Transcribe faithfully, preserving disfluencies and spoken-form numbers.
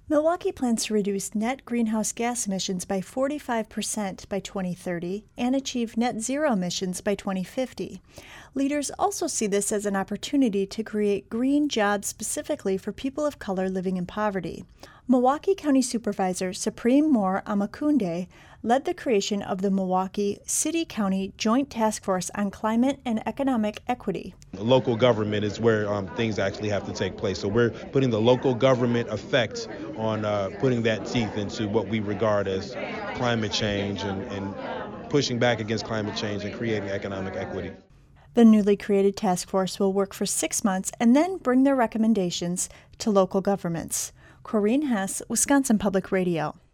Milwaukee plans to reduce net greenhouse gas emissions by forty-five percent by twenty thirty and achieve net zero emissions by twenty fifty. Leaders also see this as an opportunity to create green jobs specifically for people of color living in poverty. Milwaukee County Supervisor Supreme Moore Amakunde led the creation of the Milwaukee City-County Joint Task Force on Climate and Economic Equity. Local government is where um, things actually have to take place. So we're putting the local government effect on uh, putting that teeth into what we regard as climate change and, and pushing back against climate change and creating economic equity. The newly created task force will work for six months and then bring their recommendations to local governments. Corinne Hess, Wisconsin Public Radio.